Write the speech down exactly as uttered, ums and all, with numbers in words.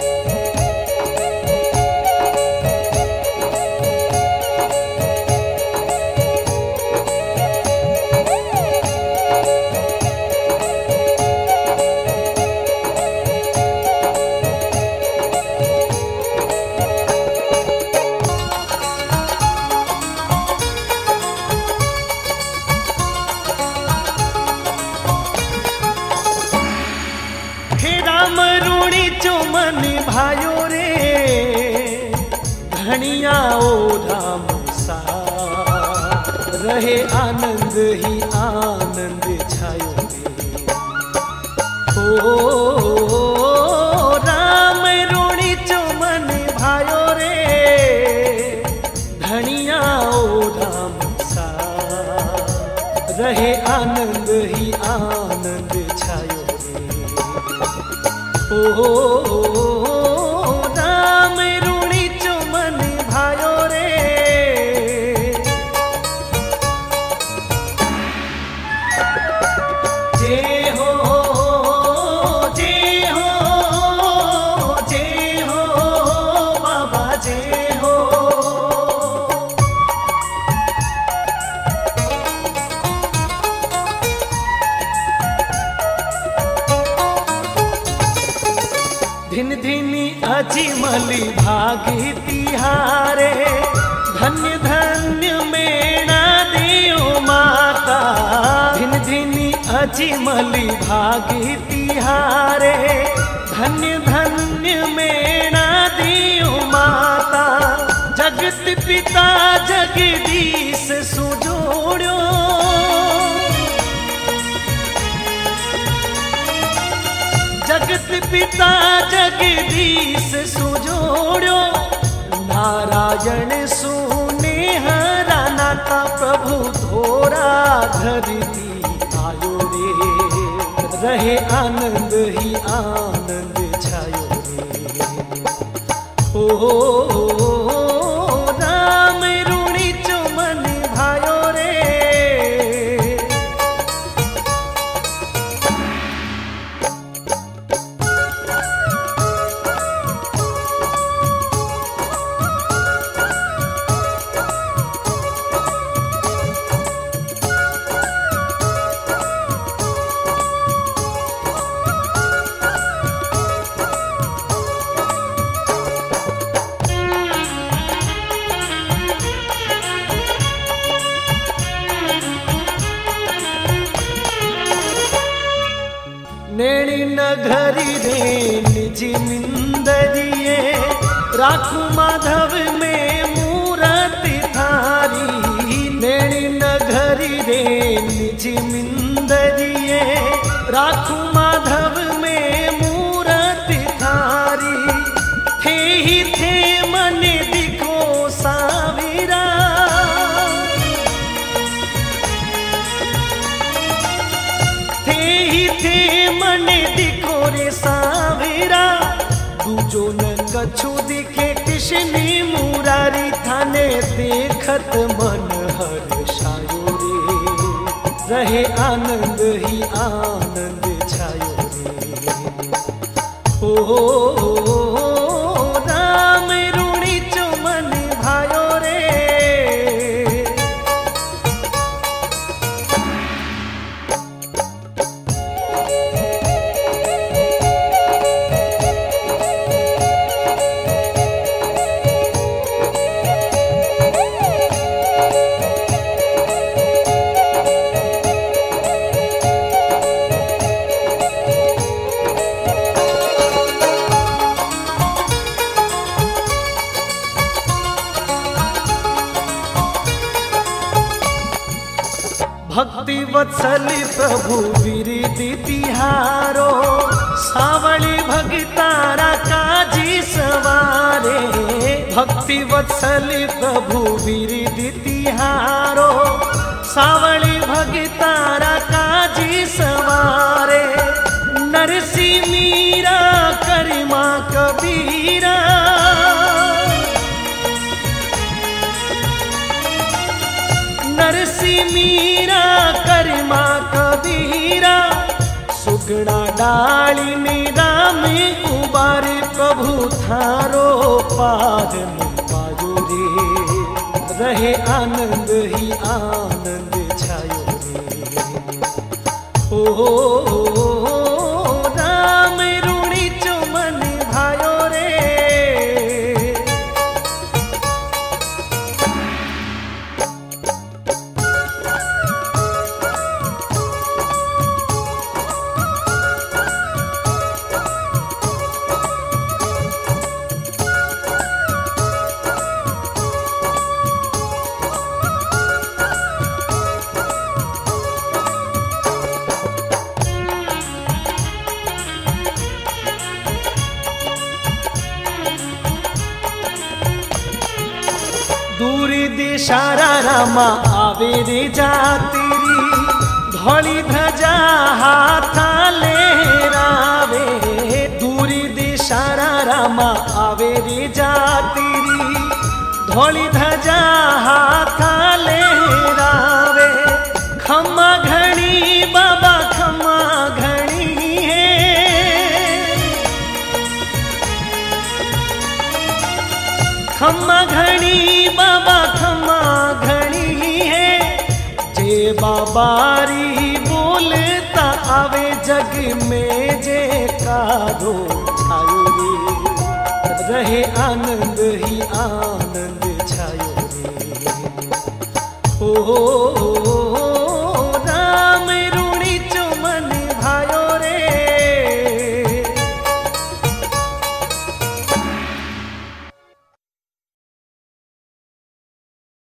मन भायो रे धनिया ओ धाम सा रहे आनंद ही आनंद छायो रे। ओ राम रोणी चो मन भायो रे धनिया ओ धाम सा रहे आनंद ही आनंद छायो रे। ओ राम रूणी चो मन भायो रे। जय हो जय हो जय हो बाबा जय हो। धिन धिनी अजिमली भागी तिहारे धन्य धन्य मेणा देओ माता। धिन धिनी अजिमली भागी तिहारे धन्य धन्य मेणा देओ माता। जगत पिता जगदीश सुजोड़ो जगत पिता जगदीश सुजोड़ो। नारायण सुने हरा नाता प्रभु धोरा धरती आयो रे रहे आनंद ही आनंद छायो रे। ओ राम रूणी चो मन भायो रे। नेणी नगरी रे निज मिंदरिये राखू माधव में मूरति थारी। नेणी नगरी रे निज मिंदरिये राखू माधव में मूरति थारी। थे ही थे मन दिखो साविरा थे ही थे मन दिखो रे सावेरा। दूजो न कछु दिखे कृष्णी मुरारी थाने देखत मन हर्षायो रे रहे आनंद ही आनंद छायो रे। ओ राम रूणी चो मन भायो रे। भक्ति वत्सल प्रभु विरिधि तिहारो सावली भगतारा काजी सवारे। भक्ति वत्सल प्रभु विरिधि तिहारो सावली भगतारा काजी सवारे। नरसी मीरा करिमा कबीरा नरसी मीरा करिमा कबीरा। सुगड़ा डाली में राम उबारे प्रभु थारो पारन पायो रे, रहे आनंद ही आनंद छायो रे। ओ राम रूणी चो मन भायो रे। दूरी दिशारा रामा आवे रे जातिरी, धौली ध्वजा हाथा लहरावे। दूरी दिशारा रामा आवे रे जातिरी, धौली ध्वजा हाथा लहरावे। खम्मा घणी बाबा खम्मा घणी है, खम्मा घणी बाबा खम्मा घणी है। जे बाबारी बोलता आवे जग में जे कारो छायो रे, रहे आनंद ही आनंद छायो रे। ओ